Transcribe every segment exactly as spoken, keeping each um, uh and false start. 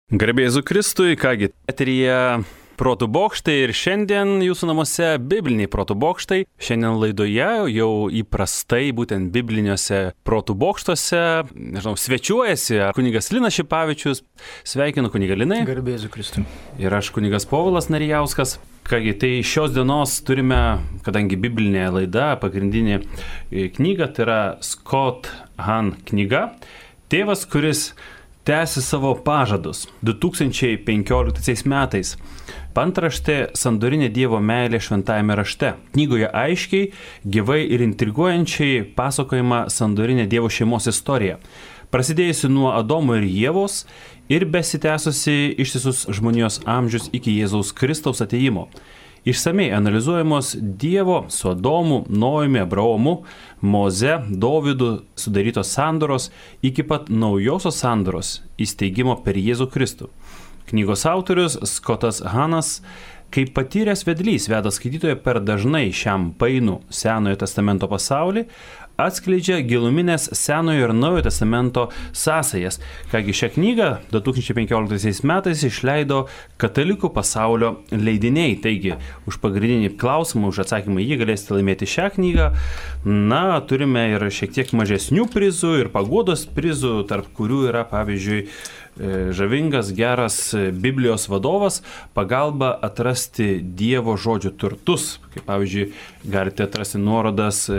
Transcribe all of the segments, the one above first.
Garbė Jėzui Kristui, kągi, eteryje Protų bokštai ir šiandien jūsų namuose bibliniai Protų bokštai. Šiandien laidoje jau įprastai būtent bibliniuose Protų bokštuose, nežinau, svečiuojasi kunigas Linas Šipavičius. Sveikinu kunigą Linai. Garbė Jėzui Kristui. Ir aš kunigas Povilas Narijauskas. Kągi, tai šios dienos turime, kadangi biblinė laida, pagrindinė knyga, tai yra Scott Hahn knyga. Tėvas, kuris tęsi savo pažadus. du tūkstančiai penkioliktaisiais metais. Pantraštė Sandorinė Dievo meilė šventajame rašte. Knygoje aiškiai, gyvai ir intriguojančiai pasakojama sandorinė Dievo šeimos istorija. Prasidėjusi nuo Adomo ir Ievos ir besitęsusi ištisus žmonijos amžius iki Jėzaus Kristaus atėjimo. Išsamei analizuojamos Dievo su Adomu, Nojumi, Abraomu, Moze, Dovydu sudarytos sandoros iki pat naujosios sandoros įsteigimo per Jėzų Kristų. Knygos autorius Scottas Hahnas, kaip patyręs vedlys, veda skaitytoją per dažnai šiam painų Senojo testamento pasaulį, atskleidžia giluminės Senojo ir Naujojo testamento sąsajas. Kągi, šią knygą du tūkstančiai penkioliktaisiais metais išleido Katalikų pasaulio leidiniai. Taigi, už pagrindinį klausimą, už atsakymą jį galėsite laimėti šią knygą. Na, turime ir šiek tiek mažesnių prizų ir paguodos prizų, tarp kurių yra, pavyzdžiui, žavingas, geras Biblijos vadovas, pagalba atrasti Dievo žodžių turtus. Kaip, pavyzdžiui, galite atrasti nuorodas,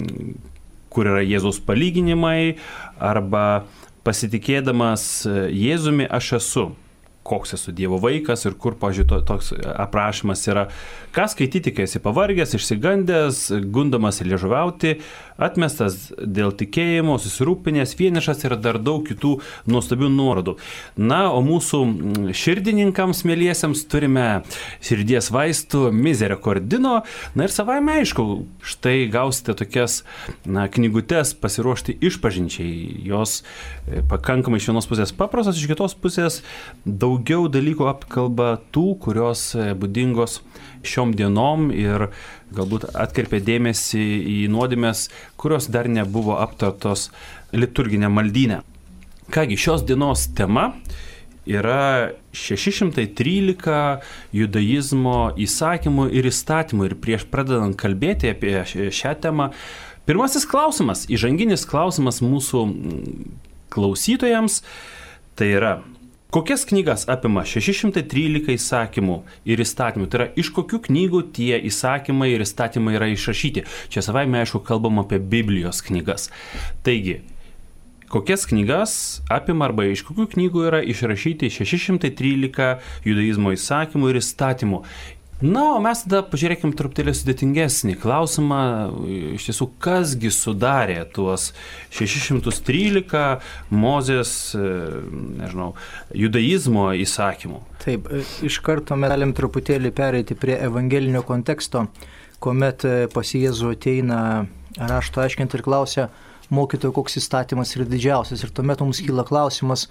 kur yra Jėzaus palyginimai, arba pasitikėdamas Jėzumi aš esu, koks esu Dievo vaikas ir kur, pažiūrėjau, toks aprašymas yra, ką skaityti, kai esi pavargęs, išsigandęs, gundomas liežuviauti, atmestas dėl tikėjimo, susirūpinęs, vienišas ir dar daug kitų nuostabių nuorodų. Na, o mūsų širdininkams, mėliesiems, turime širdies vaistų Misericordino. Na ir savaime aišku, štai gausite tokias na, knygutes pasiruošti išpažinčiai. Jos pakankamai iš vienos pusės paprastos, iš kitos pusės daugiau dalykų apkalba tų, kurios būdingos šiom dienom ir galbūt atkreipia dėmesį į nuodėmes, kurios dar nebuvo aptartos liturginė maldyne. Kągi, šios dienos tema yra šeši šimtai trylika judaizmo įsakymų ir įstatymų. Ir prieš pradedant kalbėti apie šią temą, pirmasis klausimas, įžanginis klausimas mūsų klausytojams, tai yra, kokias knygas apima šeši šimtai trylika įsakymų ir įstatymų? Tai yra, iš kokių knygų tie įsakymai ir įstatymai yra išrašyti? Čia savaime, aišku, kalbam apie Biblijos knygas. Taigi, kokias knygas apima arba iš kokių knygų yra išrašyti šeši šimtai trylika judaizmo įsakymų ir įstatymų? Na, o mes tada pažiūrėkim truputėlį sudėtingesnį klausimą. Iš tiesų, kasgi sudarė tuos šeši šimtai trylika Mozės, nežinau, judaizmo įsakymų? Taip, iš karto mes galim truputėlį pereiti prie evangelinio konteksto, kuomet pas Jėzų ateina rašto aiškinti ir klausia, mokytojo, koks įstatymas yra didžiausias. Ir tuomet mums kyla klausimas,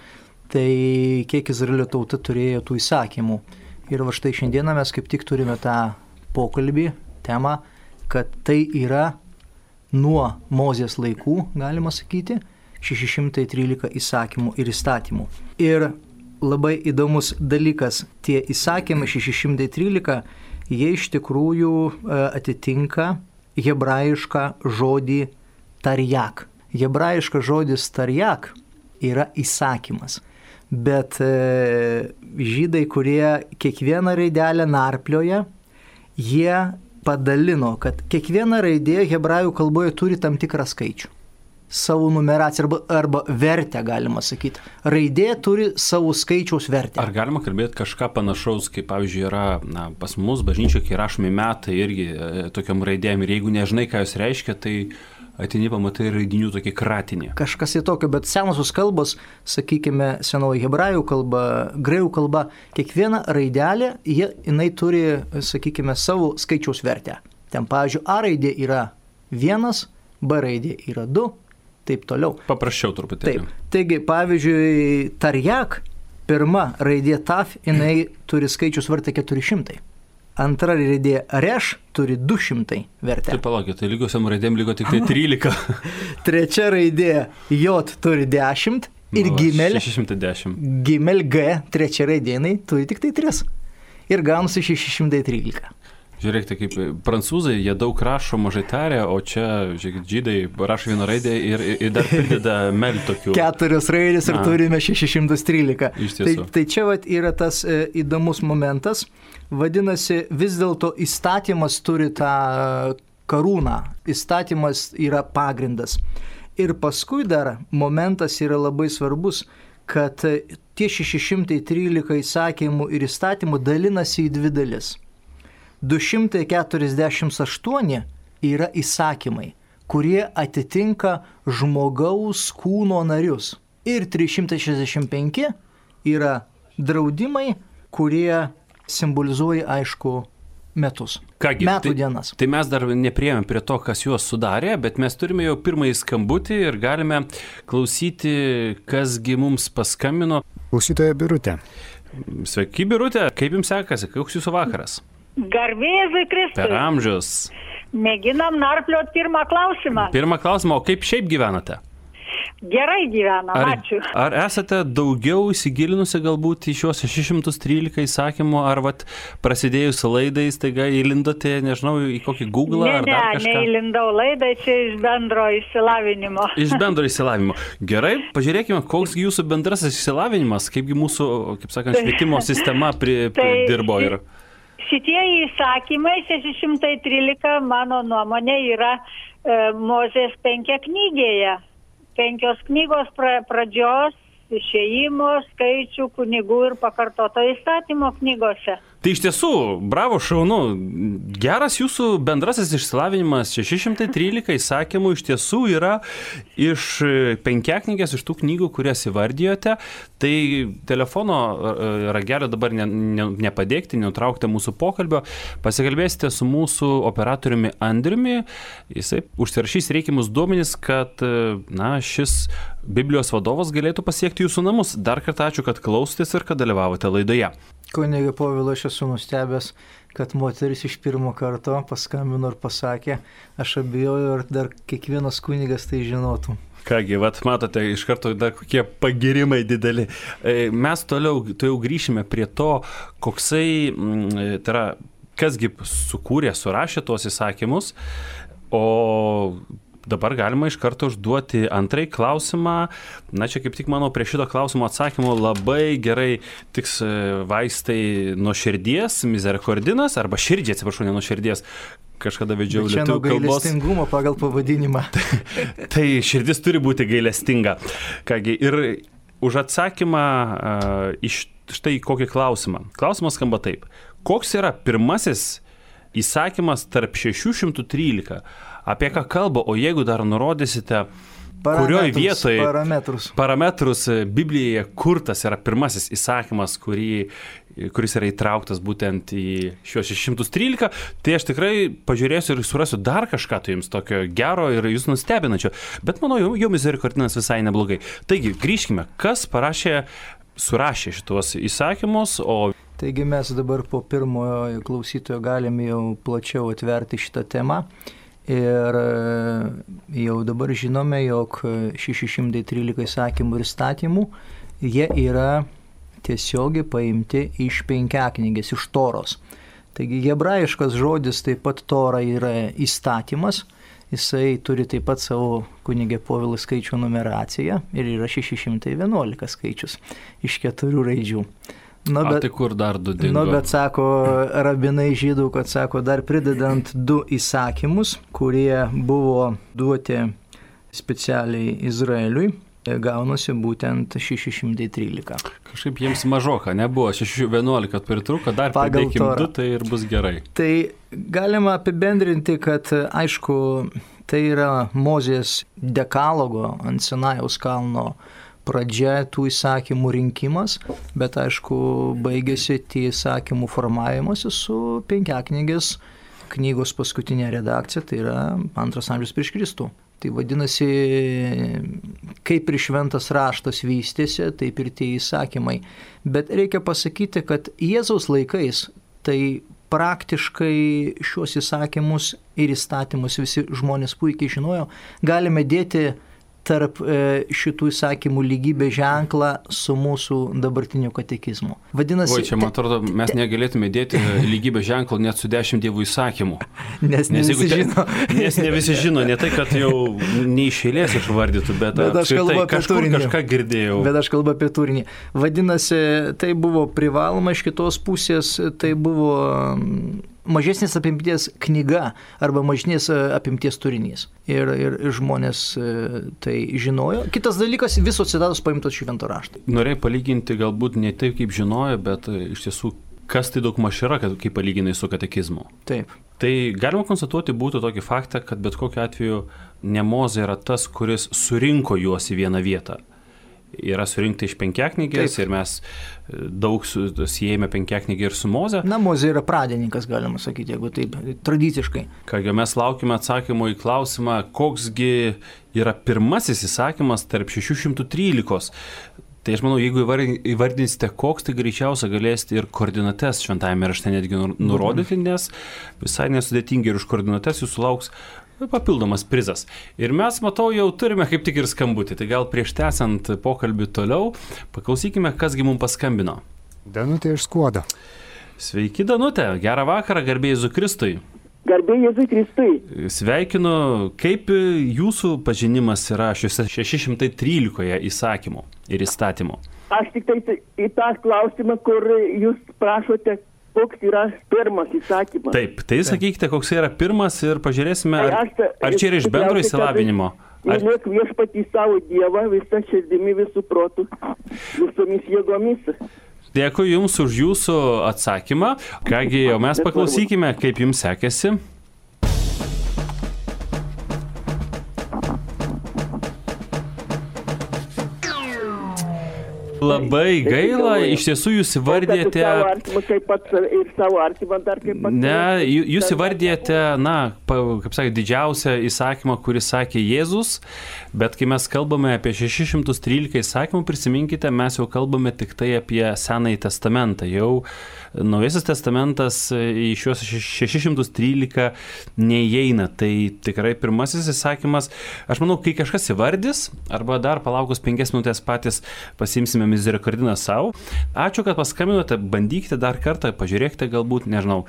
tai kiek Izraelio tauta turėjo tų įsakymų. Ir va štai šiandieną mes kaip tik turime tą pokalbį, temą, kad tai yra nuo Mozės laikų, galima sakyti, šeši šimtai trylika įsakymų ir įstatymų. Ir labai įdomus dalykas, tie įsakymai šeši šimtai trylika, jie iš tikrųjų atitinka hebrajišką žodį tarjak. Hebrajiškas žodis tarjak yra įsakymas. Bet e, žydai, kurie kiekvieną raidelę narplioja, jie padalino, kad kiekviena raidė hebrajų kalboje turi tam tikrą skaičių. Savo numeraciją arba, arba vertę, galima sakyti. Raidė turi savo skaičiaus vertę. Ar galima kalbėti kažką panašaus, kaip pavyzdžiui yra na, pas mus bažnyčioje, kai rašomi metai irgi e, tokiam raidėm ir jeigu nežinai, ką jos reiškia, tai ateini pamatai raidinių tokį kratinį. Kažkas į tokio, bet senosios kalbos, sakykime, senoji hebrajų kalba, graikų kalba, kiekviena raidelė, jie, jinai turi, sakykime, savo skaičiaus vertę. Ten, pavyzdžiui, A raidė yra vienas, B raidė yra du, taip toliau. Paprasčiau truputį. Taip. Taigi, pavyzdžiui, tarjak, pirma raidė taf, jinai turi skaičiaus vertę keturi šimtai. Antra raidė reš turi du šimtai vertę. Tai palaukit, tai lygiosiam raidėm liko tik tai trylika. Trečia raidė jot turi dešimt Ir Nu, va, gimel, šeši šimtai dešimt. gimel G, trečia raidėnai, turi tik tai tris. Ir gaunasi šeši šimtai trylika. Žiūrėkite, kaip prancūzai, jie daug rašo, mažai taria, o čia, žiūrėkit, žydai rašo vieną raidę ir, ir dar prideda mel tokių. Keturios raidės ir Na. turime šeši šimtai trylika. Iš Tai, tiesų. tai čia vat, yra tas e, įdomus momentas. Vadinasi, vis dėlto įstatymas turi tą karūną. Įstatymas yra pagrindas. Ir paskui dar momentas yra labai svarbus, kad tie šeši šimtai trylika įsakymų ir įstatymų dalinasi į dvi dalis. du šimtai keturiasdešimt aštuoni yra įsakymai, kurie atitinka žmogaus kūno narius. Ir trys šimtai šešiasdešimt penki yra draudimai, kurie simbolizuoja, aišku, metus. Kągi, metų tai, dienas. Tai mes dar nepriejom prie to, kas juos sudarė, bet mes turime jau pirmąjį skambutį ir galime klausyti, kasgi mums paskambino. Klausytoja Birutė. Sveiki, Birutė, kaip jums sekasi, koks jūsų vakaras? Garbėzui Kristui. Per amžius. Mėginam narpliot pirmą klausimą. Pirmą klausimą, o kaip šiaip gyvenate? Gerai gyvenam, Ar, ačiū. ar esate daugiau įsigilinusi galbūt į šios šeši šimtai trylika įsakymų, ar vat prasidėjus laidai staiga įlindote, nežinau, į kokį Google Ne, ar ne, dar kažką? neįlindau laidą, čia iš bendro išsilavinimo. Iš bendro išsilavinimo. Gerai, pažiūrėkime, koks jūsų bendrasis išsilavinimas, kaipgi mūsų, kaip sakant, švietimo sistema pri, Tai dirbo ir... Šitie įsakymai šeši šimtai trylika, mano nuomonė, yra e, Mozės penkiaknygėje. Penkios knygos pra, pradžios, išėjimo, skaičių, kunigų ir pakartoto įstatymo knygose. Tai iš tiesų, bravo, šaunu, geras jūsų bendrasis išsilavinimas, šeši šimtai trylika įsakymų iš tiesų yra iš penkiaknygės, iš tų knygų, kurias įvardijote. Tai telefono ragelio dabar ne, ne, nepadėkite, nenutraukite mūsų pokalbio, pasikalbėsite su mūsų operatoriumi Andriumi, jisai užsirašys reikiamus duomenys, kad na, šis Biblijos vadovas galėtų pasiekti jūsų namus. Dar kartą ačiū, kad klausotės ir kad dalyvavote laidoje. Kunigė Povilo, aš esu nustebęs, kad moteris iš pirmo karto paskambino ir pasakė, aš abejoju, ar dar kiekvienas kunigas tai žinotų. Kągi, vat matote, iš karto dar kokie pagirimai dideli. Mes toliau, tu jau grįšime prie to, koksai, tai yra, kasgi sukūrė, surašė tuos įsakymus, o dabar galima iš karto užduoti antrąjį klausimą. Na, čia kaip tik, manau, prie šito klausimo atsakymo labai gerai tiks vaistai nuo širdies, mizerikordinas, arba širdžiai, atsiprašau, ne nuo širdies. Kažkada vedžiau lietuvių kalbos. Čia nuo gailestingumo pagal pavadinimą. Tai širdis turi būti gailestinga. Kągi, ir už atsakymą uh, iš štai kokį klausimą. Klausimas skamba taip. Koks yra pirmasis įsakymas tarp šešių šimtų trylika? Apie ką kalba, o jeigu dar nurodysite, kurioje vietoje parametrus. parametrus Biblijoje, kur tas yra pirmasis įsakymas, kurį, kuris yra įtrauktas būtent į šios šeši šimtai trylika, tai aš tikrai pažiūrėsiu ir surasiu dar kažką tai jums tokio gero ir jūs nustebinančio. Bet manau, jau, jau mizerikordinas visai neblogai. Taigi, grįžkime, kas parašė, surašė šitos įsakymus, o... Taigi mes dabar po pirmojo klausytojo galime jau plačiau atverti šitą temą. Ir jau dabar žinome, jog šeši šimtai trylika įsakymų ir įstatymų, jie yra tiesiogiai paimti iš penkiaknygės, iš Toros. Taigi hebrajiškas žodis taip pat Tora yra įstatymas, jisai turi taip pat savo kunigė Povilo skaičių numeraciją ir yra šeši šimtai vienuolika skaičius iš keturių raidžių. Nu, bet, A, tai kur dar du dingo? Nu, bet sako rabinai žydų, kad sako dar pridedant du įsakymus, kurie buvo duoti specialiai Izraeliui, gaunasi būtent šeši šimtai trylika. Kažkaip jiems mažoka, nebuvo šeši šimtai vienuolika pritruko, dar pridėkim du, tai ir bus gerai. Tai galima apibendrinti, kad aišku, tai yra Mozės dekalogo ant Sinajaus kalno pradžia tų įsakymų rinkimas, bet aišku, baigėsi tie įsakymų formavimasis su penkiaknygės knygos paskutinė redakcija, tai yra antras amžius prieš Kristų. Tai vadinasi, kaip ir šventas raštas vystėsi, taip ir tie įsakymai. Bet reikia pasakyti, kad Jėzaus laikais tai praktiškai šios įsakymus ir įstatymus visi žmonės puikiai žinojo, galime dėti tarp šitų įsakymų lygybės ženklą su mūsų dabartiniu katekizmu. Vadinasi, o čia, man atrodo, mes negalėtume dėti lygybės ženklą net su dešimt dievų įsakymų. Nes ne visi te, žino. Nes ne visi žino, ne tai, kad jau neišėlės išvardytų, bet, bet aš kalbu apie kažkur turinį. Kažką girdėjau. Bet aš kalbu apie turinį. Vadinasi, tai buvo privaloma iš kitos pusės, tai buvo mažesnės apimties knyga arba mažesnės apimties turinys. Ir, ir, ir žmonės tai žinojo. Kitas dalykas, visos citatos paimtos švento rašto. Norėjau palyginti galbūt ne taip, kaip žinojo, bet iš tiesų, kas tai daug maž yra, kai palyginai su katekizmu. Taip. Tai galima konstatuoti būtų tokį faktą, kad bet kokiu atveju ne Mozė yra tas, kuris surinko juos į vieną vietą. Yra surinkta iš penkiaknygės ir mes daug siejame penkiaknygę ir su Moze. Na, Mozė yra pradininkas, galima sakyti, jeigu taip, tradiciškai. Kągi, mes laukime atsakymo į klausimą, koksgi yra pirmasis įsakymas tarp šešių šimtų trylikos. Tai aš manau, jeigu įvardinsite, koks, tai greičiausia galėsite ir koordinates šventajame rašte netgi nurodyti, nes visai nesudėtingai ir už koordinates jūsų lauks papildomas prizas. Ir mes, matau, jau turime kaip tik ir skambutį. Tai gal prieš tęsiant pokalbį toliau, paklausykime, kasgi mums paskambino. Danutė iš Skuodo. Sveiki, Danutė. Gerą vakarą, garbė Jėzui Kristui. Garbė Jėzui Kristui. Sveikinu, kaip jūsų pažinimas yra šiuose šeši šimtai trylikoje įsakymų ir įstatymų? Aš tik tai į tą klausimą, kur jūs prašote, koks yra pirmas įsakymas. Taip, tai sakykite, koks yra pirmas ir pažiūrėsime, ar, ar čia yra iš bendro įsilavinimo. Ar... Mylėk viešpatį savo Dievą visą širdimi, visų protų, visomis jėgomis. Dėkui Jums už Jūsų atsakymą. Kągi, o mes paklausykime, kaip Jums sekėsi. Labai gaila, iš tiesų jūs įvardėte... Kaip pats ir savo artimą dar kaip pats... Ne, jūs įvardėte, na, kaip sakė, didžiausią įsakymą, kurį sakė Jėzus, bet kai mes kalbame apie šeši šimtai trylika įsakymų, prisiminkite, mes jau kalbame tik tai apie Senąjį testamentą. Jau Naujasis testamentas į šios šeši šimtai trylika neįeina. Tai tikrai pirmasis įsakymas. Aš manau, kai kažkas įvardys, arba dar palaukus penkias minutės patys pasimsime mizerikordiną savo. Ačiū, kad paskambinote, bandykite dar kartą, pažiūrėkite galbūt, nežinau,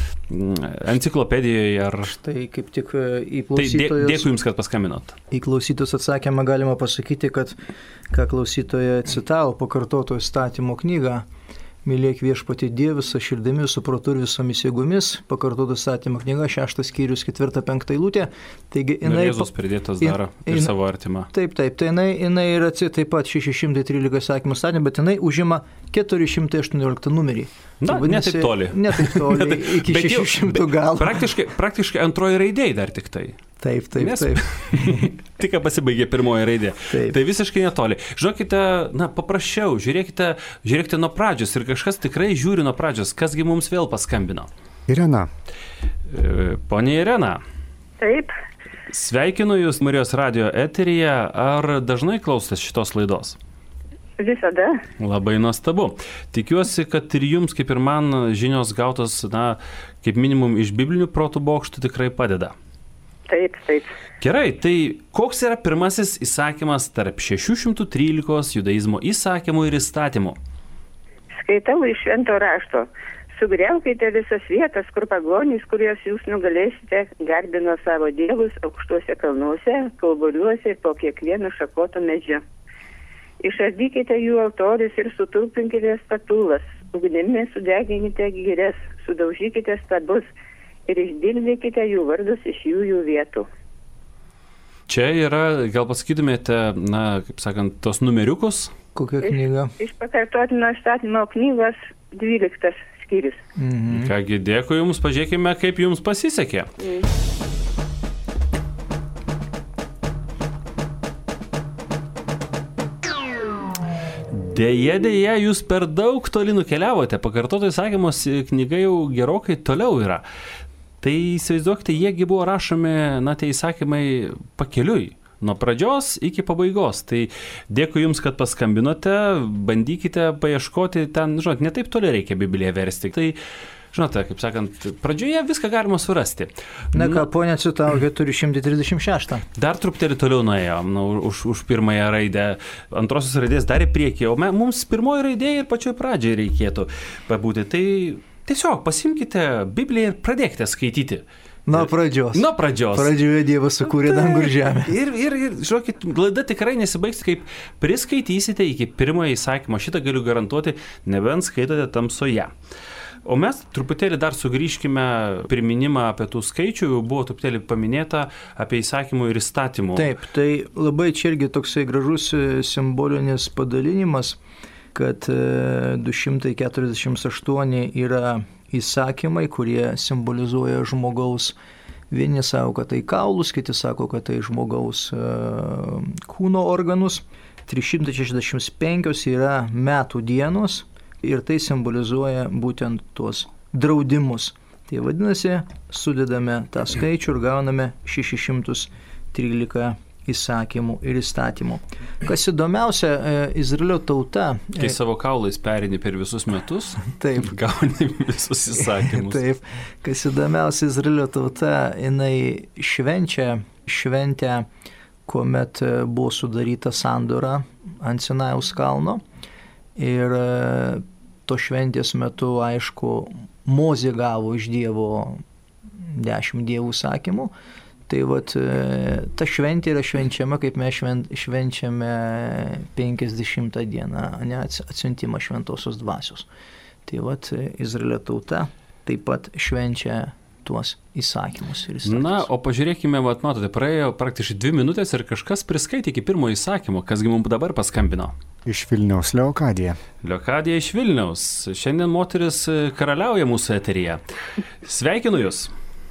enciklopedijoje ar... Štai kaip tik į klausytojus... Tai dė, dėkui Jums, kad paskambinot. Į klausytojus atsakymą galima pasakyti, kad ką klausytoja citavo, pakartoto įstatymo knygą, Mylėk viešpatį Dievą visą širdimi, su protu ir visomis jėgomis, pakartoto įstatymo knyga, šeštas skyrius, ketvirta, penkta eilutė. Taigi, jinai... Jėzus pridėtas dar ir in, savo artimą. Taip, taip, tai jinai, jinai yra taip pat šeši šimtai trylika įsakymų statymų, bet jinai užima keturi šimtai aštuoniolika numerį. Na, ne taip toli. Ne taip toli, iki šešių šimtų galo. Praktiškai, praktiškai antroji raidė dar tik tai. Taip, taip, Nes... taip. Tik pasibaigė pirmoji raidė. Taip. Tai visiškai netoli. Žinokite, na, paprasčiau, žiūrėkite, žiūrėkite nuo pradžios ir kažkas tikrai žiūri nuo pradžios, kasgi mums vėl paskambino. Irena. Ponia Irena. Taip. Sveikinu Jūs Marijos radijo eteryje. Ar dažnai klausotės šitos laidos? Visada. Labai nuostabu. Tikiuosi, kad ir Jums, kaip ir man, žinios gautos, na, kaip minimum iš biblinių protų bokštų tikrai padeda. Taip, taip. Gerai, tai koks yra pirmasis įsakymas tarp šešių šimtų trylikos judaizmo įsakymų ir įstatymų? Skaitau iš švento rašto. Sugriaukite visas vietas, kur pagonys, kurias jūs nugalėsite, garbino savo dievus aukštuose kalnuose, kauboliuose ir po kiekvienu šakotu medžiu. Išardykite jų altorius ir suturpinkite statulas, ugnimi sudeginkite girias, sudaužykite stabus ir išdildykite jų vardus iš jų jų vietų. Čia yra, gal pasakytumėte, na, kaip sakant, tos numeriukus? Kokia knyga? Iš, iš pakartotino įstatymo knygos dvyliktas skyrius. Mhm. Kągi, dėkui Jums, pažiūrėkime, kaip Jums pasisekė. Mhm. Deja, deja, Jūs per daug toli nukeliavote, pakartoto įsakymos knyga jau gerokai toliau yra. Tai įsivaizduokite, jiegi buvo rašomi, na, tie įsakymai pakeliui. nuo pradžios iki pabaigos. Tai dėkui Jums, kad paskambinote, bandykite paieškoti ten, žinot, ne taip toli reikia Bibliją versti. Tai žinote, kaip sakant, pradžioje viską galima surasti. Na ką, ponia citavo keturi šimtai trisdešimt šeši. Dar truputėlį toliau nuėjom, nu, už, už pirmąją raidę, antrosios raidės dar į priekį, o me, mums pirmoji raidė ir pačioj pradžiai reikėtų pabūti. Tai tiesiog pasimkite Bibliją ir pradėkite skaityti. Nuo pradžios. Nuo pradžios. Pradžioje Dievas sukūrė dangų ir žemę. Ir, ir, ir žinokit, laida tikrai nesibaigs, kaip priskaitysite iki pirmojo įsakymo. Šitą galiu garantuoti, nebent skaitote tamsoje. O mes truputėlį dar sugrįžkime priminimą apie tų skaičių, buvo truputėlį paminėta apie įsakymų ir įstatymų. Taip, tai labai čia irgi toksai gražus simbolinis padalinimas, kad du šimtai keturiasdešimt aštuoni yra įsakymai, kurie simbolizuoja žmogaus, vieni sako, kad tai kaulus, kiti sako, kad tai žmogaus kūno organus, trys šimtai šešiasdešimt penki yra metų dienos, ir tai simbolizuoja būtent tuos draudimus. Tai vadinasi, sudedame tą skaičių ir gauname šešis šimtus trylika įsakymų ir įstatymų. Kas įdomiausia, Izraelio tauta... Kai savo kaulais perini per visus metus, taip, gauni visus įsakymus. Taip, kas įdomiausia, Izraelio tauta, jinai švenčia šventę, kuomet buvo sudaryta sandora ant Sinajaus kalno. Ir to šventės metu, aišku, Mozė gavo iš Dievo dešimt dievų įsakymų. Tai vat, ta šventė yra švenčiama, kaip mes švenčiame penkiasdešimtą dieną, ne, atsiuntimą šventosios dvasios. Tai vat, Izraelio tauta taip pat švenčia tuos įsakymus ir įsakymus. Na, o pažiūrėkime, vat, matote, praėjo praktiškai dvi minutės ir kažkas priskaitė iki pirmo įsakymo, kasgi mums dabar paskambino. Iš Vilniaus, Leokadija. Leokadija iš Vilniaus. Šiandien moteris karaliauja mūsų eteryje. Sveikinu Jūs.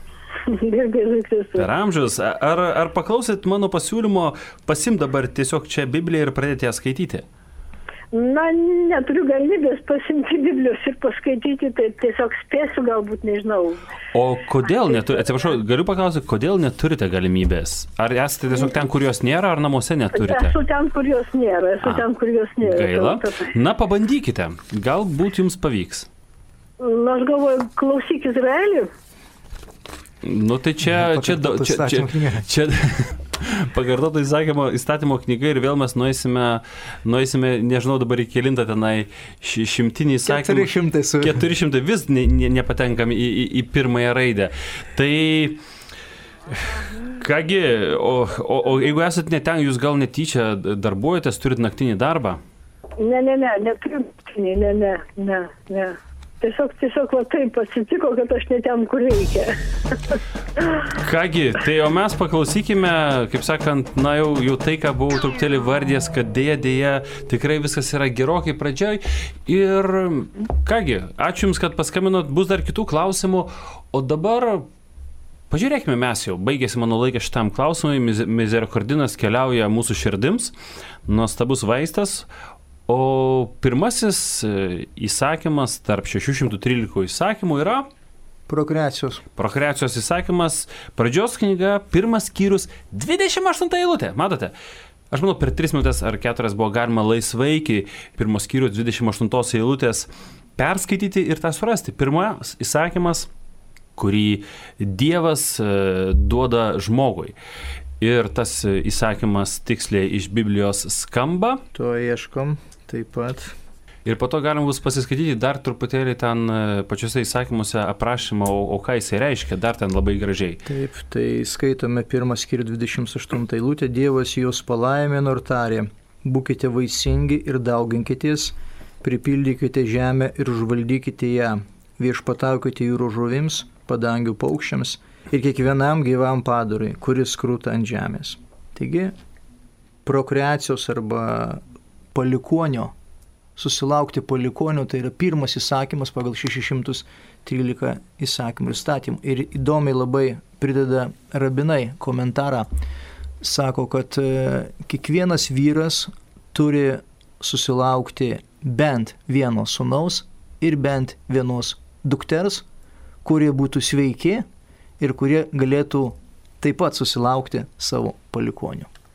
Per amžius. Ar, ar paklausyt mano pasiūlymo pasim dabar tiesiog čia Bibliją ir pradėti ją skaityti? Na, neturiu galimybės pasimti Biblijos ir paskaityti, tai tiesiog spėsiu, galbūt, nežinau. O kodėl neturite, atsiprašau, galiu paklausyti, kodėl neturite galimybės? Ar esate tiesiog ten, kur jos nėra, ar namuose neturite? Esu ten, kur jos nėra, esu A, ten, kur jos nėra. Gaila. Na, pabandykite, galbūt jums pavyks. Na, aš galvoju, klausyk Izraelį. Nu, tai čia, čia, čia, čia, čia pakartoto įsakymo įstatymo knyga ir vėl mes nueisime, nueisime, nežinau dabar į kelintą tenai šimtinį įsakymą. keturi šimtai vis ne, ne, nepatenkam į, į, į pirmąją raidę. Tai, kągi, o, o, o jeigu esat ne ten, jūs gal netyčia darbuojatės, turit naktinį darbą? Ne, ne, ne, neturiu naktinį, ne, ne, ne, ne. Tiesiog, tiesiog va taip atsitiko, kad aš ne ten, kur reikia. Kągi, tai o mes paklausykime, kaip sakant, na jau, jau tai, ką buvau truputėlį vardės, kad dėja, dėja, tikrai viskas yra gerokai pradžioj. Ir kągi, ačiū Jums, kad paskambinot, bus dar kitų klausimų, o dabar pažiūrėkime mes jau, baigėsi mano laikas šitam klausimui, mizerikordinas keliauja mūsų širdims, nuostabus vaistas. O pirmasis įsakymas tarp šešių šimtų trylika įsakymų yra Prokreacijos. Prokreacijos įsakymas, pradžios knyga, pirmas skyrius, dvidešimt aštunta eilutė. Matote, aš manau, per tris minutės ar keturias buvo galima laisvai iki pirmos skyrius dvidešimt aštuntos eilutės perskaityti ir tą surasti. Pirmas įsakymas, kurį Dievas duoda žmogui. Ir tas įsakymas tiksliai iš Biblijos skamba. To ieškom taip pat. Ir po to galim bus pasiskaityti dar truputėlį ten pačiuose įsakymuose aprašymą, o, o ką jisai reiškia, dar ten labai gražiai. Taip, tai skaitome pirmą skyrių dvidešimt aštuntą eilutę. Dievas jūs palaimino ir tarė, būkite vaisingi ir dauginkitės, pripildykite žemę ir užvaldykite ją, viešpataukite jūrų žuvims, padangių paukščiams ir kiekvienam gyvam padarui, kuris kruta ant žemės. Taigi, prokreacijos arba palikonio, susilaukti palikonio, tai yra pirmas įsakymas pagal šešis šimtus trylika įsakymų ir įstatymų. Ir įdomiai labai prideda rabinai komentarą, sako, kad kiekvienas vyras turi susilaukti bent vieno sūnaus ir bent vienos dukters, kurie būtų sveiki ir kurie galėtų taip pat susilaukti savo palikonių.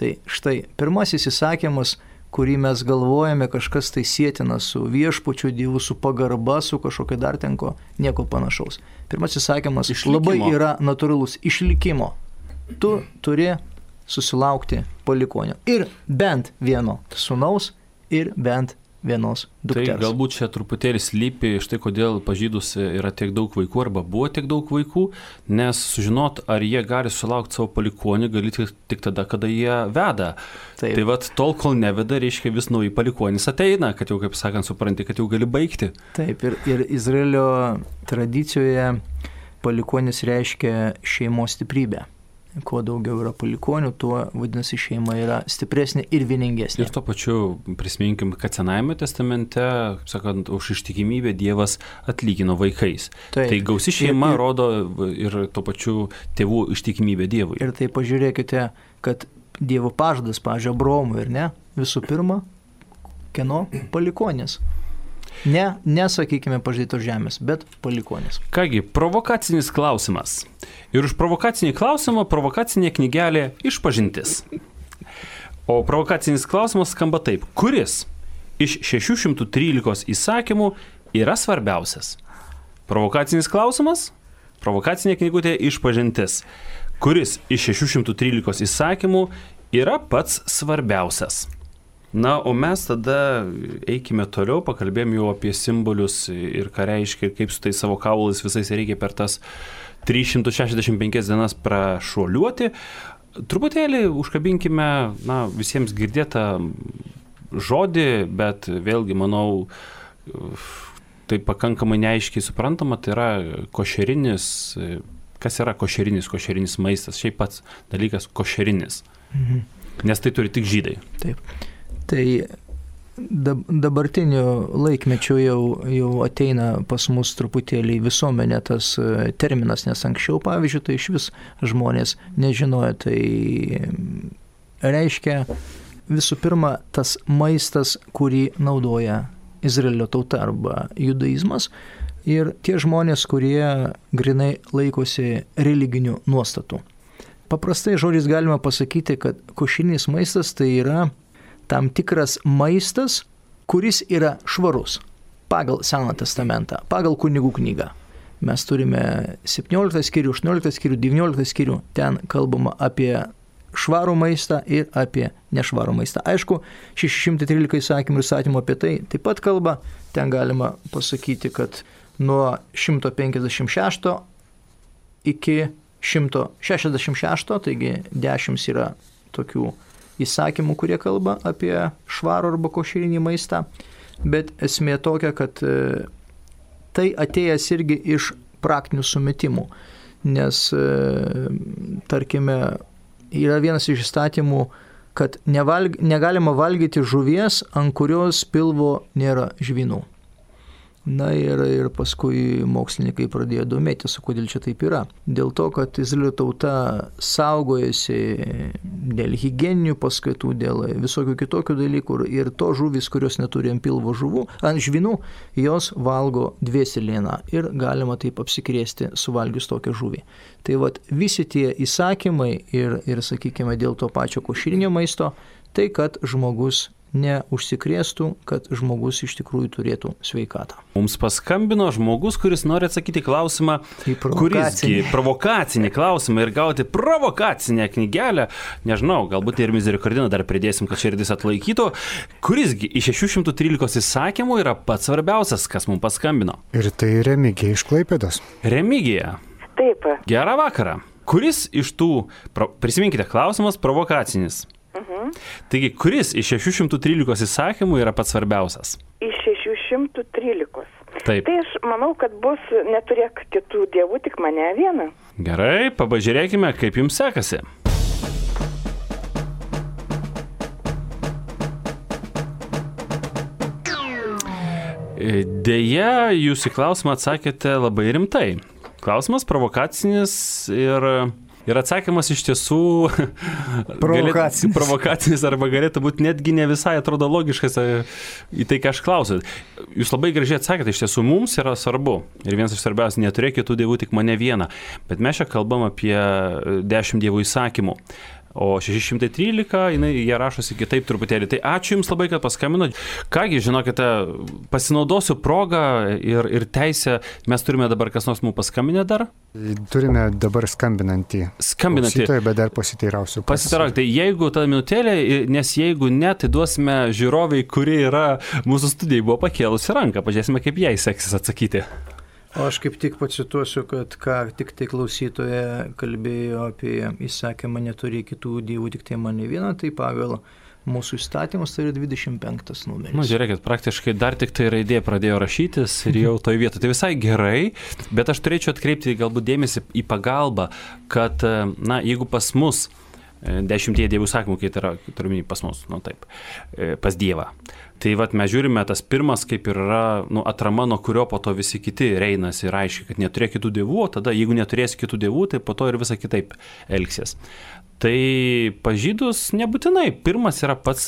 Tai štai pirmasis įsakymas, kurį mes galvojame kažkas tai sėtina su viešpačiu Dievu, su pagarba, su kažkokia dar tenko, nieko panašaus. Pirmasis įsakymas labai yra natūralus išlikimo. Tu turi susilaukti palikonio. Ir bent vieno sūnaus, ir bent vienos dukters. Tai galbūt čia truputėlį slypi štai kodėl pas žydus yra tiek daug vaikų arba buvo tiek daug vaikų, nes sužinot, ar jie gali sulaukti savo palikonį, gali tik, tik tada, kada jie veda. Taip. Tai vat tol, kol neveda, reiškia vis nauji palikonis ateina, kad jau, kaip sakant, supranti, kad jau gali baigti. Taip, ir, ir Izraelio tradicijoje palikonis reiškia šeimos stiprybę. Kuo daugiau yra palikonių, tuo, vadinasi, šeima yra stipresnė ir vieningesnė. Ir to pačiu prisiminkim, kad Senajame testamente, sakant, už ištikimybę Dievas atlygino vaikais. Taip. Tai gausi šeima ir, ir, rodo ir to pačiu tėvų ištikimybę Dievui. Ir tai pažiūrėkite, kad Dievo pažadas, pavyzdžiui, Abraomui, ir ne, visų pirma, kieno palikonis. Ne, nesakykime pažadėtos žemės, bet palikonis. Kągi, provokacinis klausimas. Ir už provokacinį klausimą provokacinė knygelė Išpažintis. O provokacinis klausimas skamba taip. Kuris iš šešių šimtų trylikos įsakymų yra svarbiausias? Provokacinis klausimas? Provokacinė knygutė Išpažintis. Kuris iš šešių šimtų trylikos įsakymų yra pats svarbiausias? Na, o mes tada eikime toliau, pakalbėjom jau apie simbolius ir ką reiškia, ir kaip su tai savo kaulais visais reikia per tas trys šimtai šešiasdešimt penkias dienas prašuoliuoti. Truputėlį užkabinkime, na, visiems girdėtą žodį, bet vėlgi, manau, tai pakankamai neaiškiai suprantama, tai yra košerinis, kas yra košerinis, košerinis maistas, šiaip pats dalykas košerinis, mhm. Nes tai turi tik žydai. Taip. Tai dabartiniu laikmečiu jau, jau ateina pas mus truputėlį visuomenė tas terminas, nes anksčiau, pavyzdžiui, tai iš vis žmonės nežinojo. Tai reiškia visų pirma tas maistas, kurį naudoja Izraelio tauta arba judaizmas, ir tie žmonės, kurie grinai laikosi religinių nuostatų. Paprastai žodžiais galima pasakyti, kad košerinis maistas tai yra tam tikras maistas, kuris yra švarus pagal Seną testamentą, pagal kunigų knygą. Mes turime septynioliktą skyrių, aštuonioliktą skyrių, devynioliktą skyrių, ten kalbama apie švarų maistą ir apie nešvarų maistą. Aišku, šeši šimtai trylika įsakymų ir įsakymų apie tai taip pat kalba, ten galima pasakyti, kad nuo šimto penkiasdešimt šešto iki šimto šešiasdešimt šešto, taigi dešimt yra tokių įsakymų, kurie kalba apie švarų arba košerinį maistą, bet esmė tokia, kad tai atėjęs irgi iš praktinių sumetimų, nes, tarkime, yra vienas iš įstatymų, kad nevalg, negalima valgyti žuvies, ant kurios pilvo nėra žvynų. Na ir, ir paskui mokslininkai pradėjo domėtis, kodėl čia taip yra. Dėl to, kad Izraelio tauta saugojasi dėl higieninių paskatų, dėl visokių kitokių dalykų, ir to žuvis, kurios neturi ant pilvo žuvų, ant žvynų, jos valgo dvėselieną ir galima taip apsikrėsti suvalgius tokią žuvį. Tai vat visi tie įsakymai ir, ir sakykime, dėl to pačio košerinio maisto, tai kad žmogus neužsikrėstų, kad žmogus iš tikrųjų turėtų sveikatą. Mums paskambino žmogus, kuris nori atsakyti klausimą, kurisgi provokacinį klausimą ir gauti provokacinę knygelę. Nežinau, galbūt ir mizerikordiną dar pridėsim, kad širdis atlaikytų. Kurisgi iš šešių šimtų trylikos įsakymų yra pats svarbiausias, kas mums paskambino? Ir tai Remigija iš Klaipėdos. Remigija. Taip. Gerą vakarą. Kuris iš tų, prisiminkite, klausimas provokacinis. Mhm. Taigi, kuris iš šešių šimtų trylikos įsakymų yra pats svarbiausias? Iš šešių šimtų trylikos. Taip. Tai aš manau, kad bus neturėk kitų dievų, tik mane vieną. Gerai, pažiūrėkime, kaip jums sekasi. Deja, jūs į klausimą atsakėte labai rimtai. Klausimas provokacinis ir... Ir atsakymas iš tiesų provokacinis. Galėt, provokacinis arba galėtų būti netgi ne visai atrodo logiškas į tai, ką aš klausiu. Jūs labai gražiai atsakėte, iš tiesų mums yra svarbu. Ir vienas iš svarbiausių, neturėk kitų dievų, tik mane vieną. Bet mes čia kalbam apie dešimt dievų įsakymų. o šeši šimtai trylika, jinai, jie rašosi kitaip truputėlį. Tai ačiū Jums labai, kad paskambinot. Kągi, žinokite, pasinaudosiu progą ir, ir teisę. Mes turime dabar kas nors mums paskambinę dar? Turime dabar skambinantį. Skambinantį. Bet dar pasiteirausiu. Pasiteirauk, tai jeigu ta minutėlė, nes jeigu ne, tai duosime žiūroviai, kuri yra mūsų studijai, buvo pakėlusi ranką. Pažiūrėsime, kaip jai seksis atsakyti. O aš kaip tik pacituosiu, kad ką tik tai klausytoja kalbėjo apie įsakymą neturi kitų dievų, tik tai mane vieną, tai pagal mūsų įstatymus tai yra dvidešimt penktas numeris. Na, žiūrėkit, praktiškai dar tik tai raidė pradėjo rašytis ir jau toje vietoje. Tai visai gerai, bet aš turėčiau atkreipti galbūt dėmesį į pagalbą, kad, na, jeigu pas mus dešimtie dievų sakymų, kai tai yra, turime pas mus, nu taip, pas Dievą. Tai vat mes žiūrime, tas pirmas kaip ir yra, nu, atrama, nuo kurio po to visi kiti reinasi ir aiškiai, kad neturėk kitų dievų, o tada jeigu neturėsi kitų dievų, tai po to ir visą kitaip elgsies. Tai pažydus nebūtinai, pirmas yra pats...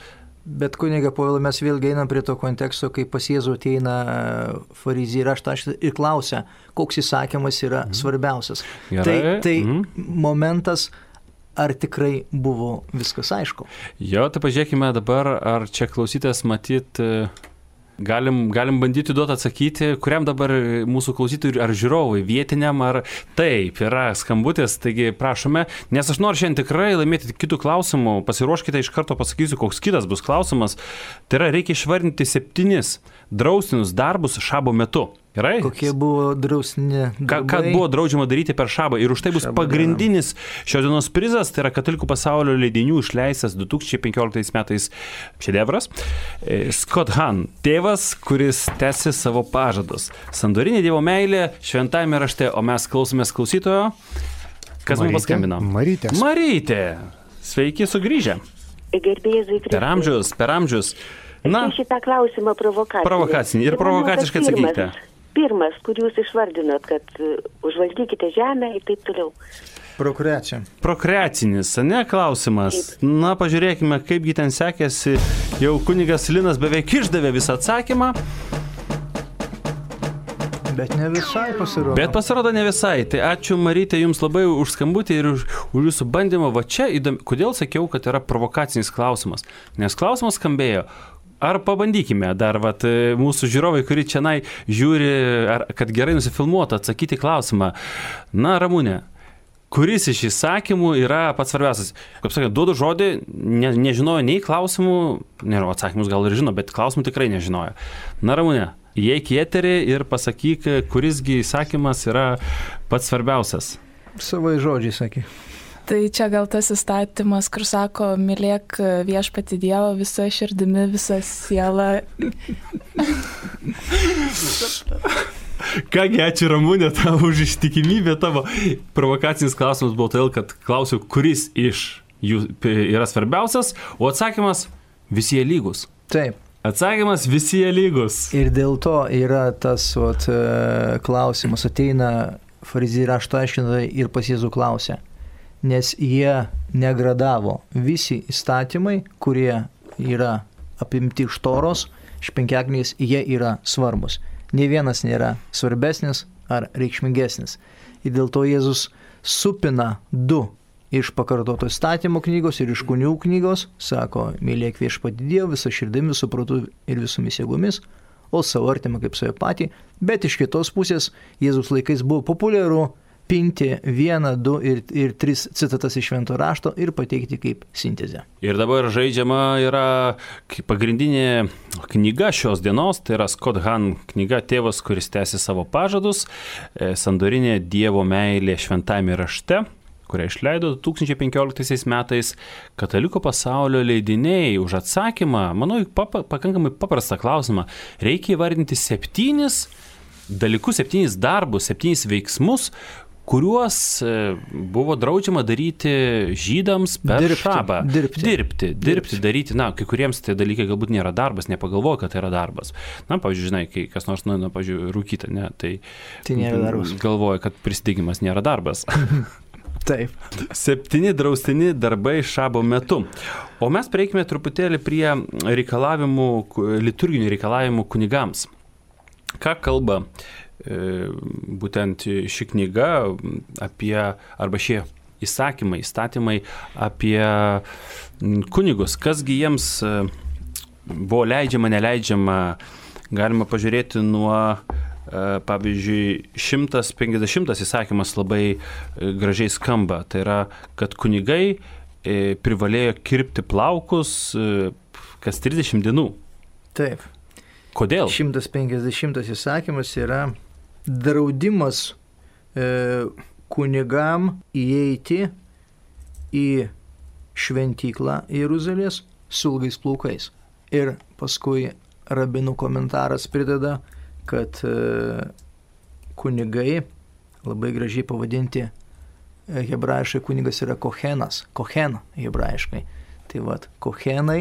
Bet kuniga Povilai, mes vėlgi einam prie to konteksto, kai pas Jėzų ateina fariziejai ir raštaštis ir klausia, koks įsakymas yra mm. svarbiausias. Gerai. Tai, tai mm. momentas... Ar tikrai buvo viskas aišku? Jo, tai pažiūrėkime dabar, ar čia klausytės matyt, galim, galim bandyti duoti atsakyti, kuriam dabar mūsų klausytojui ar žiūrovui, vietiniam, ar taip, yra skambutis, taigi prašome, nes aš noriu šiandien tikrai laimėti kitų klausimų, pasiruoškite, iš karto pasakysiu, koks kitas bus klausimas, tai yra reikia išvardinti septynis draustinus darbus šabo metu. Gerai? Kokie buvo drausni darbai? Ką, ką buvo draudžiama daryti per šabą. Ir už tai bus šabą pagrindinis šios dienos prizas, tai yra Katalikų pasaulio leidinių išleistas du tūkstančiai penkioliktais metais šedevras. Scott Hahn, tėvas, kuris tęsi savo pažadus. Sandorinė Dievo meilė, šventajame rašte, o mes klausomės klausytojo. Kas mums paskambino? Marytė. Marytė. Sveiki sugrįžę. Gerbėjai, per amžius, per amžius. Na, šitą klausimą provokacinį. Provokacinį ir provokaciškai atsakykite. Pirmas, kur jūs išvardinot, kad užvaldykite žemę ir taip toliau. Prokreacija. Prokreacinis, ne klausimas. Taip. Na, pažiūrėkime, kaipgi ten sekėsi. Jau kunigas Linas beveik išdavė visą atsakymą. Bet ne visai pasirodo. Bet pasirodo ne visai. Tai ačiū Marytė Jums labai už skambutį ir už, už Jūsų bandymą. Va čia įdomi. Kodėl sakiau, kad yra provokacinis klausimas? Nes klausimas skambėjo. Ar pabandykime dar, vat, mūsų žiūrovai, kuri čianai žiūri, ar, kad gerai nusifilmuotų, atsakyti klausimą. Na, Ramūnė, kuris iš įsakymų yra pats svarbiausias? Kaip sakė, duodu žodį, ne, nežinojo nei klausimų, ne, atsakymus gal ir žino, bet klausimų tikrai nežinojo. Na, Ramūnė, įeik į eterį ir pasakyk, kurisgi įsakymas yra pats svarbiausias. Savai žodžiai sakė. Tai čia gal tas įstatymas, kur sako, mylėk viešpatį Dievą visą širdimi, visą sielą. Kągi, ačiū Ramūnė tavo už ištikimybę tavo. Provokacinis klausimas buvo todėl, kad klausiu, kuris iš jų yra svarbiausias, o atsakymas visi jie lygus. Taip. Atsakymas visi jie lygus. Ir dėl to yra tas vat, klausimas, ateina fariziejai rašto aiškintojai ir pas Jėzų klausia. Nes jie negradavo visi įstatymai, kurie yra apimti iš Toros, iš penkiaknygės, jie yra svarbus. Nė vienas nėra svarbesnis ar reikšmingesnis. Ir dėl to Jėzus supina du iš pakartoto įstatymo knygos ir iš kunių knygos, sako, mylėk viešpatį Dievą visą širdimi, visų protu ir visomis jėgomis, o savo artimą kaip save patį. Bet iš kitos pusės Jėzus laikais buvo populiaru pinti vieną, du ir, ir tris citatas iš švento rašto ir pateikti kaip sintezę. Ir dabar žaidžiama yra pagrindinė knyga šios dienos, tai yra Scott Hahn knyga Tėvas, kuris tęsi savo pažadus, Sandorinė Dievo meilė šventajame rašte, kurią išleido du tūkstančiai penkioliktais metais Katalikų pasaulio leidiniai. Už atsakymą, manau, papa, pakankamai paprastą klausimą. Reikia įvardinti septynis dalykus, septynis darbus, septynis veiksmus, kuriuos buvo draudžiama daryti žydams per dirbti, šabą. Dirbti. Dirbti, dirbti, daryti. Na, kai kuriems tai dalykai galbūt nėra darbas, nepagalvoja, kad tai yra darbas. Na, pavyzdžiui, žinai, kai kas nors, na, pavyzdžiui, rūkyti, ne, tai, tai nėra darbas. Galvoja, kad prisidėgymas nėra darbas. Taip. Septyni draustini darbai šabo metu. O mes prieikime truputėlį prie reikalavimų, liturginių reikalavimų kunigams. Ką kalba būtent ši knyga apie, arba šie įsakymai, įstatymai apie kunigus, kasgi jiems buvo leidžiama, neleidžiama. Galima pažiūrėti nuo, pavyzdžiui, šimtas penkiasdešimtas įsakymas labai gražiai skamba. Tai yra, kad kunigai privalėjo kirpti plaukus kas trisdešimt dienų. Taip. Kodėl? šimtas penkiasdešimtas įsakymas yra draudimas e, kunigam įeiti į šventyklą Jeruzalės su ilgais plaukais. Ir paskui rabinų komentaras prideda, kad e, kunigai, labai gražiai pavadinti e, hebrajiškai kunigas yra kohenas, kohen hebrajiškai. Tai vad, kohenai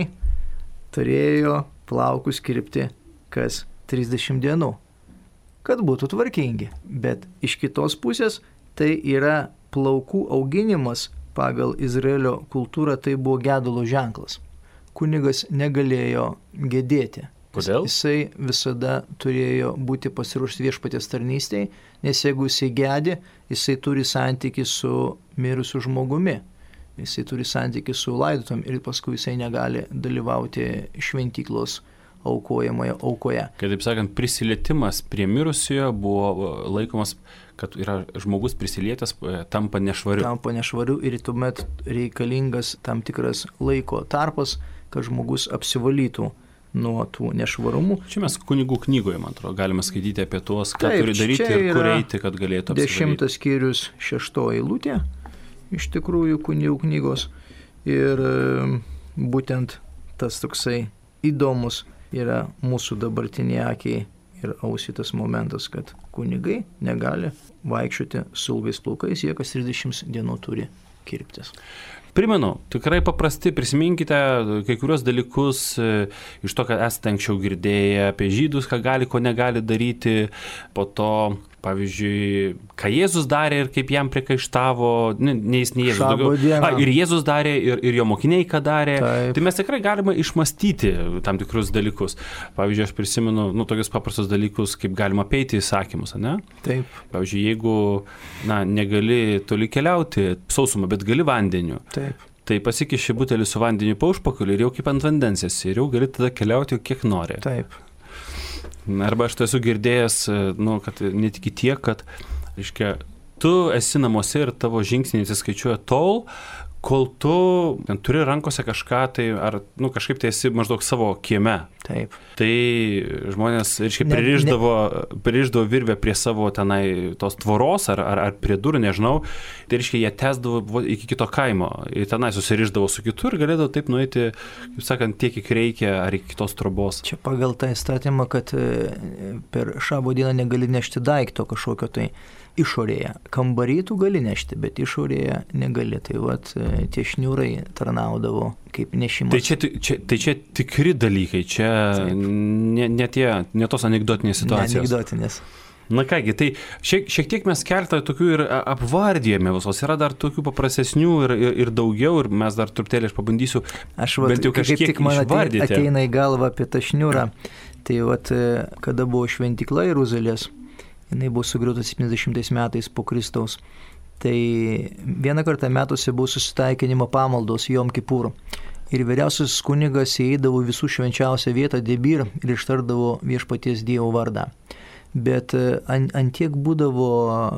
turėjo plaukus kirpti kas trisdešimt dienų, kad būtų tvarkingi. Bet iš kitos pusės tai yra plaukų auginimas pagal Izraelio kultūrą, tai buvo gedulo ženklas. Kunigas negalėjo gedėti. Kodėl? Jisai visada turėjo būti pasiruošęs viešpaties tarnystei, nes jeigu jisai gedi, jisai turi santykį su mirusiu žmogumi. Jisai turi santykį su laidotom ir paskui jisai negali dalyvauti šventyklos aukojamoje aukoje. Kitaip sakant, prisilietimas prie mirusiojo buvo laikomas, kad yra žmogus prisilietęs, tampa nešvariu. Tampa nešvariu ir tuomet reikalingas tam tikras laiko tarpas, kad žmogus apsivalytų nuo tų nešvarumų. Čia mes kunigų knygoje, man atrodo, galime skaityti apie tuos, ką Taip, turi daryti ir kur eiti, kad galėtų apsivalyti. Dešimtas skyrius, šeštoji eilutė, iš tikrųjų kunigų knygos. Ir būtent tas toksai įdomus yra mūsų dabartiniai akiai ir ausitas momentas, kad kunigai negali vaikščioti su ilgais plaukais, jie kas trisdešimt dienų turi kirptis. Primenu, tikrai paprasti, prisiminkite kai kurios dalykus iš to, ką esate anksčiau girdėję apie žydus, ką gali, ko negali daryti, po to, pavyzdžiui, ką Jėzus darė ir kaip jam priekaištavo, ne, ne jis, ne Jėzus daugiau. A, ir Jėzus darė, ir, ir jo mokiniai ką darė. Taip. Tai mes tikrai galime išmastyti tam tikrus dalykus. Pavyzdžiui, aš prisimenu, nu, tokius paprastus dalykus, kaip galima apeiti įsakymus, ne? Taip. Pavyzdžiui, jeigu, na, negali toli keliauti sausumą, bet gali vandeniu. Taip. Tai pasikiši butelį su vandeniu po užpakaliu ir jau kaip ant vandens esi, ir jau gali tada keliauti kiek nori. Taip. Arba aš tai esu girdėjęs, nu, kad net iki tiek, kad, reiškia, tu esi namuose ir tavo žingsniai atsiskaičiuoja tol, kol tu turi rankose kažką, tai ar, nu, kažkaip tai esi maždaug savo kieme. Taip. Tai žmonės, reiškia, pririždavo, pririždavo virvę prie savo tenai tos tvoros ar, ar, ar prie durų, nežinau. Tai reiškia, jie tęsdavo iki kito kaimo. Ir tenai susiriždavo su kitu ir galėdavo taip nueiti, kaip sakant, tiek, kiek reikia, ar iki kitos trobos. Čia pagal tą įstatymą, kad per šabo dieną negali nešti daikto kažkokio tai išorėje. Kambarį tu gali nešti, bet išorėje negali. Tai vat tie šniūrai tarnaudavo kaip nešimas. Tai čia, čia, tai čia tikri dalykai, čia ne, ne, tie, ne tos anekdotinės situacijos. Ne anekdotinės. Na kągi, tai šiek, šiek tiek mes keletą tokių ir apvardėjome visos. Yra dar tokių paprastesnių ir, ir, ir daugiau, ir mes dar truputėlį aš pabandysiu aš vat, bent jau kažkiek tik man išvardyti. Ateina į galvą apie tą šniūrą. Tai vat, kada buvo šventykla Jeruzalės, jinai buvo sugriauta septyniasdešimtais metais po Kristaus. Tai vieną kartą metuose buvo susitaikinimo pamaldos Jom Kipur. Ir vyriausias kunigas įeidavo visų švenčiausią vietą Debir ir ištardavo viešpaties Dievo vardą. Bet ant, ant tiek būdavo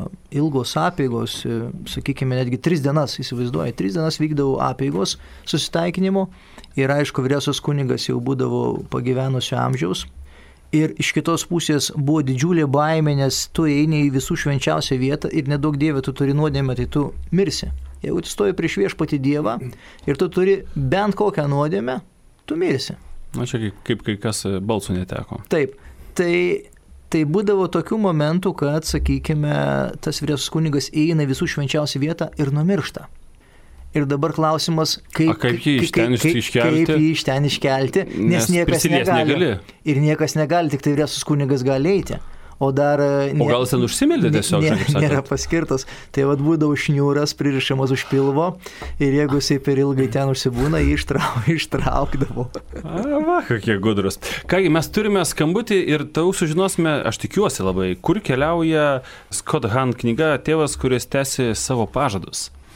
ilgos apeigos, sakykime, netgi tris dienas, įsivaizduoja, tris dienas vykdavo apeigos susitaikinimo ir aišku, vyriausias kunigas jau būdavo pagyvenusio amžiaus. Ir iš kitos pusės buvo didžiulė baimė, nes tu eini į visų švenčiausią vietą ir nedaug Dieve tu turi nuodėmę, tai tu mirsi. Jeigu tu stoji prieš viešpatį Dievą ir tu turi bent kokią nuodėmę, tu mirsi. Na čia kaip, kaip kai kas balsų neteko. Taip, tai, tai būdavo tokių momentų, kad, sakykime, tas vyriausias kunigas eina į visų švenčiausią vietą ir numiršta. Ir dabar klausimas, kaip, A, kaip jį iš ten kaip, iškelti, kaip jį iš ten iškelti, nes, nes niekas negali. negali. Ir niekas negali, tik tai vyriausias kunigas gali eiti. O, dar, o gal jis ten užsimeldė tiesiog, nė, kaip sakant? Nėra paskirtas. Tai vad būdavo šniūras pririšamas už pilvo ir jeigu jisai per ilgai ten užsibūna, jį ištrauk, ištraukdavo. A, va, kokie gudrus. Kągi, mes turime skambutį ir tau sužinosime, aš tikiuosi labai, kur keliauja Scott Hahn knyga Tėvas, kuris tęsi savo pažadus.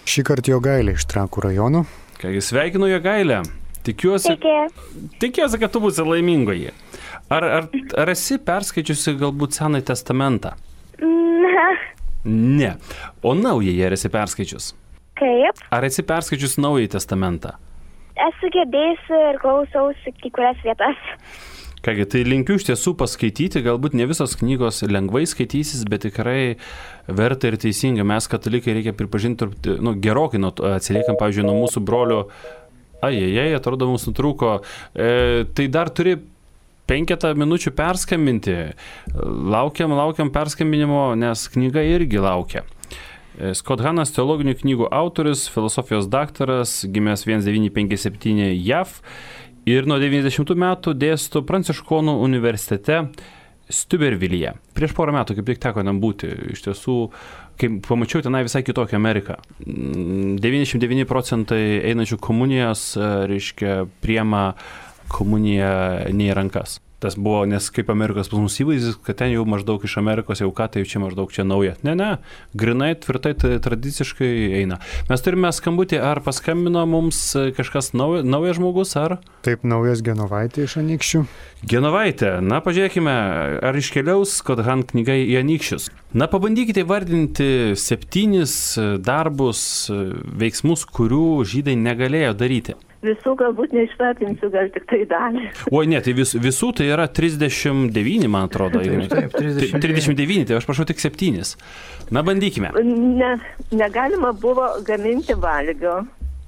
Šį kartą Jogailė iš Trakų rajono. Kągi, sveikinu Jogailę. Tikiuosi, tikiuosi, kad tu būsi laimingoji. Ar, ar, ar esi perskaičiusi galbūt Senąjį testamentą? Ne. Ne. O Naująjį ar esi perskaičius? Kaip? Ar esi perskaičius Naująjį testamentą? Esu girdėjusi ir klausausi kai kurias vietas. Kągi, tai linkiu iš tiesų paskaityti, galbūt ne visos knygos lengvai skaitysis, bet tikrai verta ir teisinga. Mes, katalikai, reikia pripažinti, nu, gerokai nuo atsiliekam, pavyzdžiui, nuo mūsų brolių. Ajajai, atrodo, mums nutrūko. E, tai dar turi penketą minučių perskambinti. Laukiam, laukiam perskambinimo, nes knyga irgi laukia. Scott Hanas, teologinių knygų autorius, filosofijos daktaras, gimęs tūkstantis devyni šimtai penkiasdešimt septyni J A V ir nuo devyniasdešimtų metų dėsto Pranciškonų universitete Steubenvilyje. Prieš porą metų kaip tik teko ten būti. Iš tiesų, kai pamačiau tenai visai kitokią Ameriką. devyniasdešimt devyni procentai einančių komunijos, reiškia, priema komuniją ne į rankas. Tas buvo, nes kaip Amerikos pas mus įvaizdis, kad ten jau maždaug iš Amerikos jau ką, tai čia maždaug čia nauja. Ne, ne, grinai, tvirtai, tradiciškai eina. Mes turime skambutį, ar paskambino mums kažkas nauja, naujas žmogus, ar? Taip, naujas Genovaitė iš Anykščių. Genovaitė, na pažiūrėkime, ar iškeliaus Scott Han knyga į Anykščius. Na pabandykite vardinti septynis darbus, veiksmus, kurių žydai negalėjo daryti. Visų galbūt neišvardinsiu, gal tik tai dalį. Oi, ne, tai vis, visų tai yra trisdešimt devyni, man atrodo. Taip, taip, trisdešimt devyni. trisdešimt devyni, tai aš prašau tik septynis. Na, bandykime. Ne, negalima buvo gaminti valgio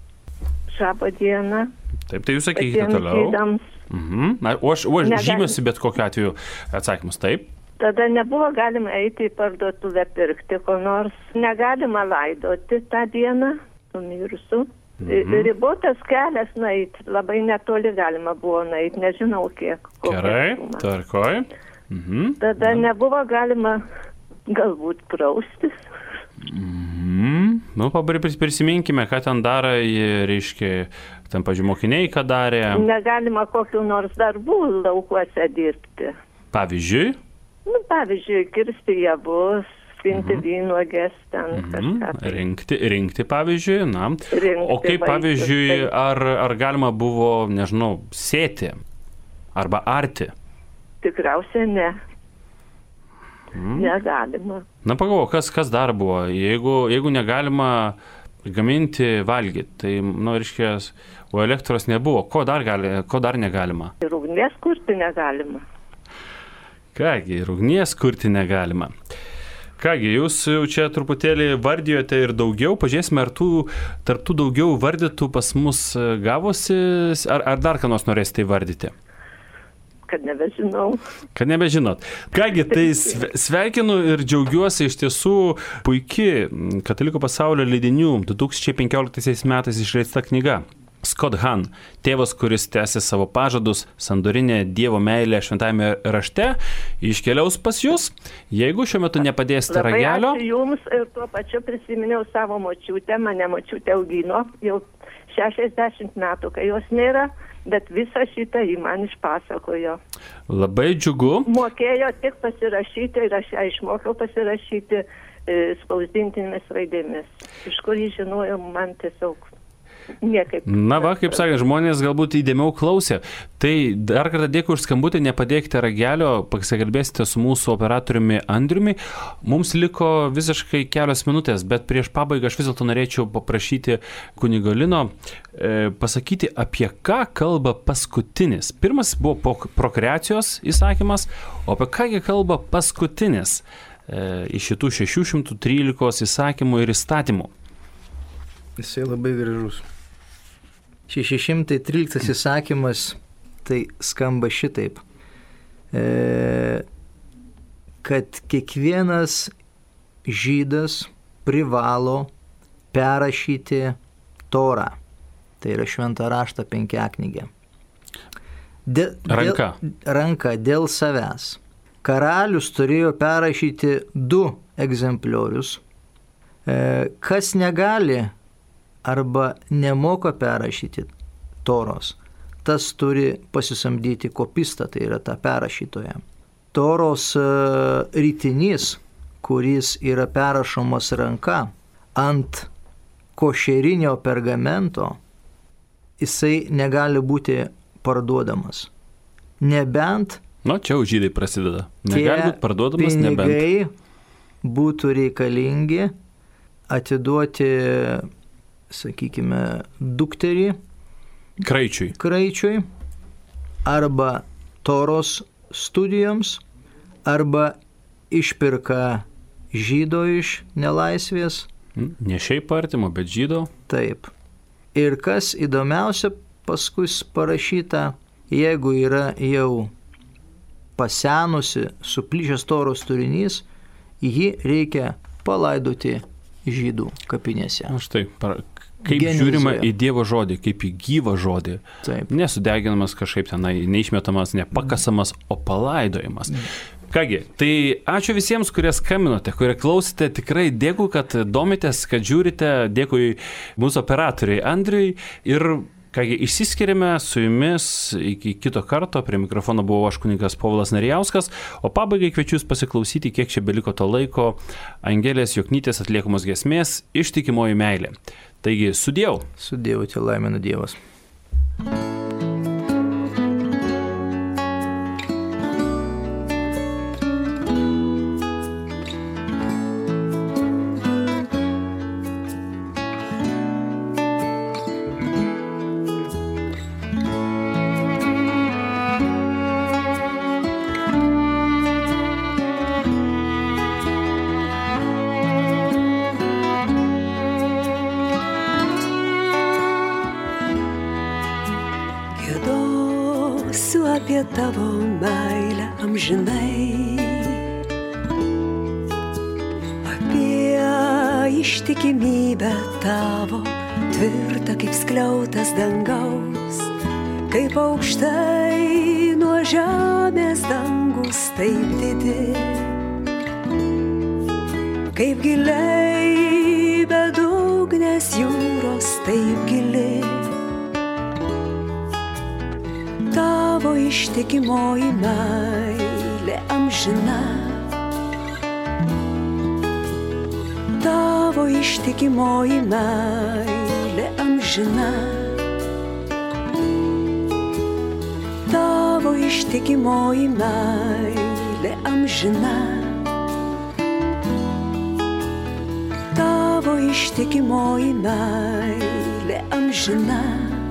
šabo dieną. Taip, tai jūs sakykite toliau. Mhm. Na, o aš, o aš žymiuosi bet kokiu atveju atsakymus, taip. Tada nebuvo galima eiti į parduotuvę pirkti, ko nors. Negalima laidoti tą dieną, numirusių. Mhm. Ribotas kelias nueit, labai netoli galima buvo nueit, nežinau kiek. Gerai, tvarkoj. Mhm. Tada nebuvo galima galbūt praustis. Mhm. Nu, prisiminkime, ką ten daro, reiškia, ten, pažiūrėjau, mokiniai, ką darė. Negalima kokių nors darbų laukuose dirbti. Pavyzdžiui? Nu, pavyzdžiui, kirsti javus, spinti mhm. vynuogės, ten mhm. kažką. Tai. Rinkti, rinkti, pavyzdžiui, na. Rinkti o kaip, pavyzdžiui, vaisius, tai... ar, ar galima buvo, nežinau, sėti arba arti? Tikriausiai ne. Mhm. Negalima. Na, pagalvo, kas, kas dar buvo? Jeigu, jeigu negalima gaminti, valgyti, tai, nu, reiškia, o elektros nebuvo, ko dar, gali, ko dar negalima? Ir ugnies kurti negalima. Kągi, ir ugnies kurti negalima. Kągi, jūs jau čia truputėlį vardijote ir daugiau, pažiūrėsime, ar tų, tarp tų daugiau vardytų pas mus gavosi, ar, ar dar ką nors norėsite įvardyti? Kad nebežinau. Kad nebežinot. Kągi, tai sveikinu ir džiaugiuosi, iš tiesų puikiai Katalikų pasaulio leidinių du tūkstančiai penkioliktaisiais metais išleista knyga. Scott Han, tėvas, kuris tęsė savo pažadus, sandorinė Dievo meilė šventajame rašte, iškeliaus pas jūs, jeigu šiuo metu nepadėsite ragelio. Labai ačiū jums ir tuo pačiu prisiminiau savo močiutę, mane močiutė augino jau šešiasdešimt metų, kai jos nėra, bet visą šitą jį man išpasakojo. Labai džiugu. Mokėjo tik pasirašyti ir aš ją išmokiau pasirašyti spausdintinėmis raidėmis, iš kur jį žinojo man tiesiog. Niekaip. Na va, kaip sakė, žmonės galbūt įdėmiau klausė. Tai dar kartą dėkui už skambutį, nepadėkite ragelio, pasikalbėsite su mūsų operatoriumi Andriumi. Mums liko visiškai kelios minutės, bet prieš pabaigą aš vis dėlto norėčiau paprašyti kunigo Lino e, pasakyti, apie ką kalba paskutinis. Pirmas buvo prokreacijos įsakymas, o apie kągi kalba paskutinis e, iš šitų šešių šimtų trylikos įsakymų ir įstatymų. Jisai labai gražus. šeši šimtai tryliktas įsakymas, tai skamba šitaip, e, kad kiekvienas žydas privalo perrašyti Torą. Tai yra šventą raštą penkiaknygę. Dėl, ranka. Dėl, ranka dėl savęs. Karalius turėjo perrašyti du egzempliorius. E, kas negali arba nemoka perrašyti Toros, tas turi pasisamdyti kopistą, tai yra tą perrašytoją. Toros rytinys, kuris yra perrašomas ranka ant košerinio pergamento, jisai negali būti parduodamas. Nebent Nu, čia jau žydai prasideda. Negali būti parduodamas, nebent. Pinigai būtų reikalingi atiduoti, sakykime, dukterį Kraičiui. Kraičiui arba Toros studijoms, arba išpirka žydo iš nelaisvės. Ne šiaip artimo, bet žydo. Taip. Ir kas įdomiausia, paskui parašyta, jeigu yra jau pasenusi, suplyšęs Toros turinys, jį reikia palaidoti žydų kapinėse. Aš tai, kaip Genezėje. Žiūrima į Dievo žodį, kaip į gyvą žodį. Taip. Nesudeginamas kažkaip tenai, neišmetamas, nepakasamas, o palaidojimas. Kągi, tai ačiū visiems, kurie skambinote, kurie klausėte, tikrai dėkui, kad domitės, kad žiūrite, dėkui mūsų operatoriai Andriui ir kągi, išsiskiriame su jumis iki kito karto, prie mikrofono buvo aš kunigas Povilas Narijauskas, o pabaigai kviečiu jūs pasiklausyti, kiek čia beliko to laiko, Angelės Joknytės atliekamos giesmės Ištikimoji meilė. Taigi, sudiev. Sudiev, te laimina Dievas. Apie tavo meilę amžinai, apie ištikimybę tavo, tvirtą kaip skliautas dangaus, kaip aukštai nuo žemės dangus taip didi, kaip giliai bedugnės jūros taip gili. Tavo ištikimoji meilė amžina, tavo ištikimoji meilė amžina, tavo ištikimoji meilė amžina, tavo ištikimoji meilė amžina.